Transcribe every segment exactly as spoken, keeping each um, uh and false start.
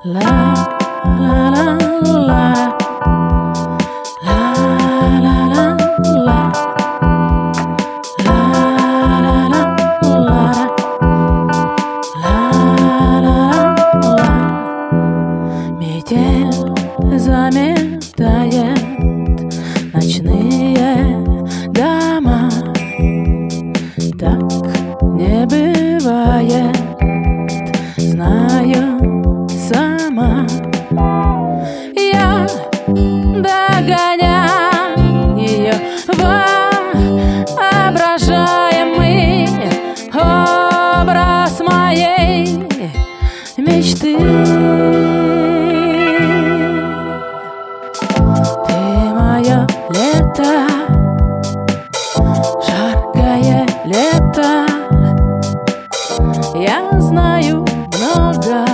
La la la la la la la la la Метель заметает ночные дома. Так не бывает, знаю сама. Я догоняю ее воображаемый образ моей мечты. Ты мое лето, жаркое лето. Я знаю много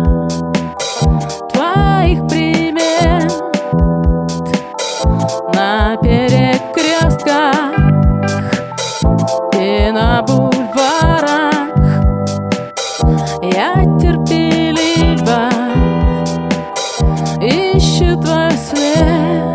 твоих примет на перекрестках и на бульварах. Я терпеливо ищу твой след.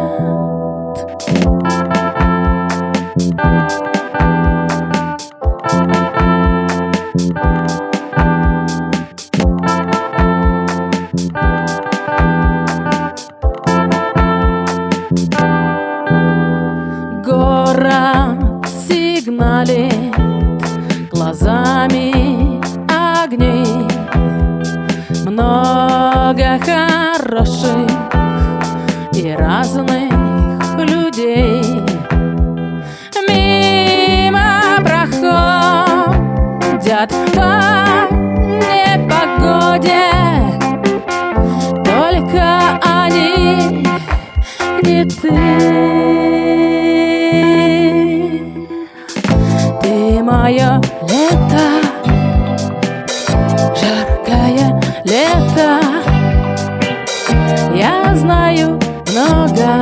Город сигналит глазами огней. Много хороших и разных людей мимо проходят по непогоде. Только они не ты. Ты мое лето, жаркое лето. Я знаю много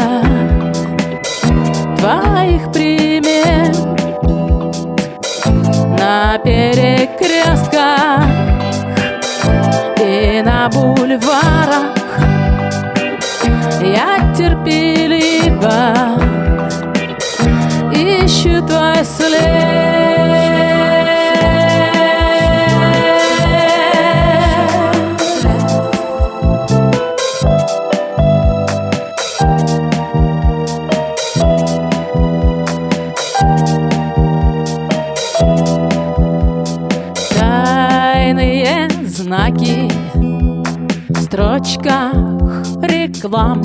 твоих примет на перекрестках и на бульварах. Я терпеливо ищу твой след. Тайные знаки в строчках реклам.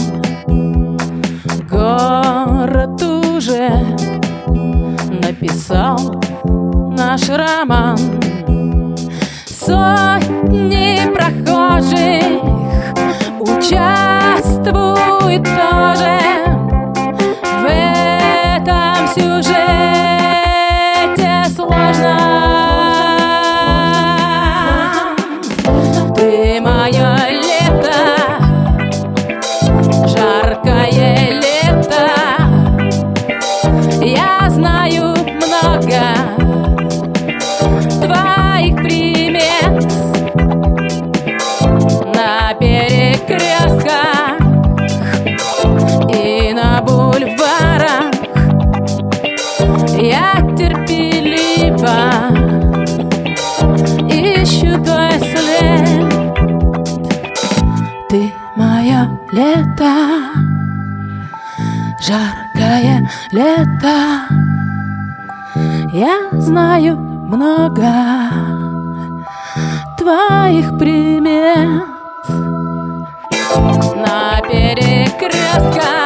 Город уже написал наш роман. Сотни прохожих участвуют тоже в этом сюжете. Сложно. Ты мое лето, жаркое лето. Я знаю много твоих примет на перекрестках и на бульварах. Я терпеливо ищу твой след. Ты мое лето, жаркое лето. Я знаю много твоих примет на перекрестках